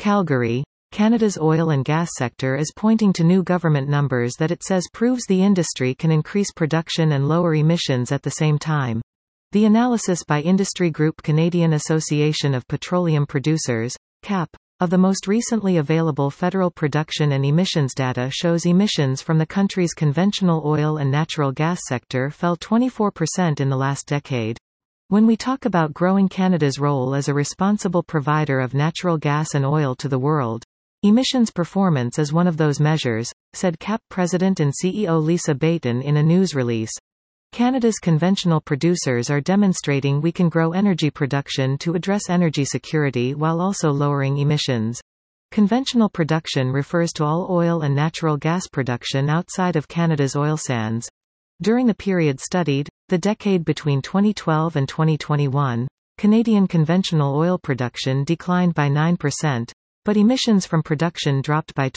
Calgary. Canada's oil and gas sector is pointing to new government numbers that it says proves the industry can increase production and lower emissions at the same time. The analysis by industry group Canadian Association of Petroleum Producers, CAP, of the most recently available federal production and emissions data shows emissions from the country's conventional oil and natural gas sector fell 24% in the last decade. When we talk about growing Canada's role as a responsible provider of natural gas and oil to the world, emissions performance is one of those measures, said CAP President and CEO Lisa Bayton in a news release. Canada's conventional producers are demonstrating we can grow energy production to address energy security while also lowering emissions. Conventional production refers to all oil and natural gas production outside of Canada's oil sands. During the period studied, the decade between 2012 and 2021, Canadian conventional oil production declined by 9%, but emissions from production dropped by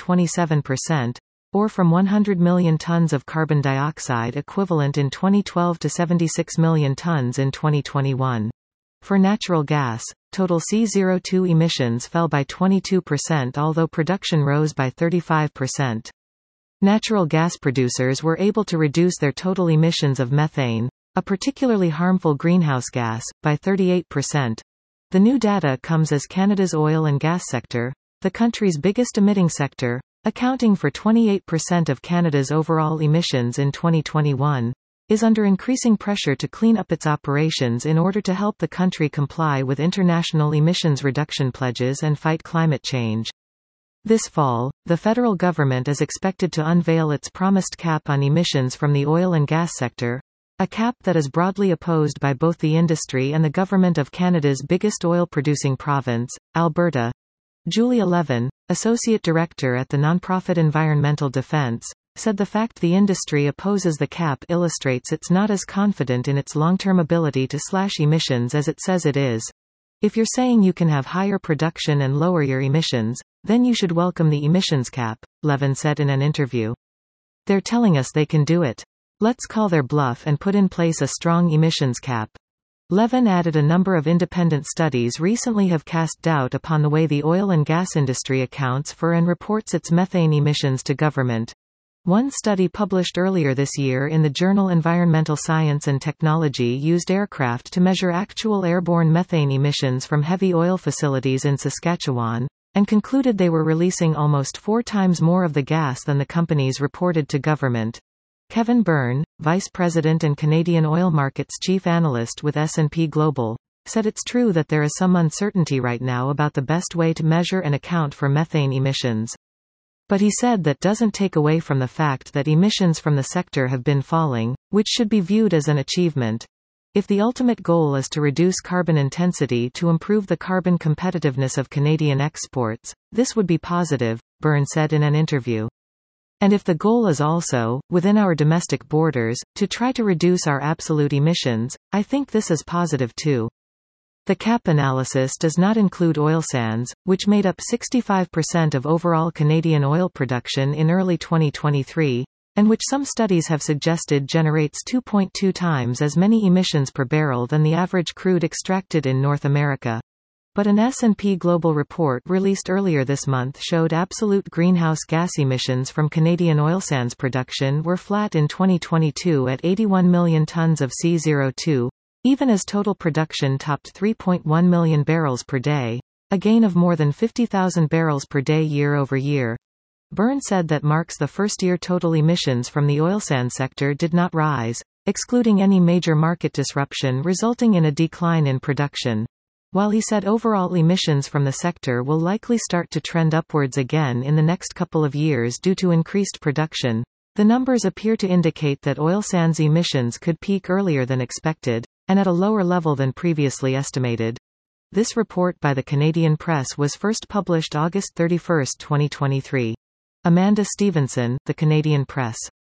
27%, or from 100 million tons of carbon dioxide equivalent in 2012 to 76 million tons in 2021. For natural gas, total CO2 emissions fell by 22% although production rose by 35%. Natural gas producers were able to reduce their total emissions of methane, a particularly harmful greenhouse gas, by 38%. The new data comes as Canada's oil and gas sector, the country's biggest emitting sector, accounting for 28% of Canada's overall emissions in 2021, is under increasing pressure to clean up its operations in order to help the country comply with international emissions reduction pledges and fight climate change. This fall, the federal government is expected to unveil its promised cap on emissions from the oil and gas sector, a cap that is broadly opposed by both the industry and the government of Canada's biggest oil-producing province, Alberta. Julia Levin, Associate Director at the nonprofit Environmental Defense, said the fact the industry opposes the cap illustrates it's not as confident in its long-term ability to slash emissions as it says it is. If you're saying you can have higher production and lower your emissions, then you should welcome the emissions cap, Levin said in an interview. They're telling us they can do it. Let's call their bluff and put in place a strong emissions cap. Levin added a number of independent studies recently have cast doubt upon the way the oil and gas industry accounts for and reports its methane emissions to government. One study published earlier this year in the journal Environmental Science and Technology used aircraft to measure actual airborne methane emissions from heavy oil facilities in Saskatchewan, and concluded they were releasing almost 4 times more of the gas than the companies reported to government. Kevin Byrne, Vice President and Canadian Oil Markets Chief Analyst with S&P Global, said it's true that there is some uncertainty right now about the best way to measure and account for methane emissions. But he said that doesn't take away from the fact that emissions from the sector have been falling, which should be viewed as an achievement. If the ultimate goal is to reduce carbon intensity to improve the carbon competitiveness of Canadian exports, this would be positive, Byrne said in an interview. And if the goal is also, within our domestic borders, to try to reduce our absolute emissions, I think this is positive too. The cap analysis does not include oil sands, which made up 65% of overall Canadian oil production in early 2023, and which some studies have suggested generates 2.2 times as many emissions per barrel than the average crude extracted in North America. But an S&P Global report released earlier this month showed absolute greenhouse gas emissions from Canadian oil sands production were flat in 2022 at 81 million tons of CO2, even as total production topped 3.1 million barrels per day, a gain of more than 50,000 barrels per day year over year. Byrne said that marks the first year total emissions from the oil sands sector did not rise, excluding any major market disruption resulting in a decline in production. While he said overall emissions from the sector will likely start to trend upwards again in the next couple of years due to increased production, the numbers appear to indicate that oil sands emissions could peak earlier than expected, and at a lower level than previously estimated. This report by the Canadian Press was first published August 31, 2023. Amanda Stevenson, The Canadian Press.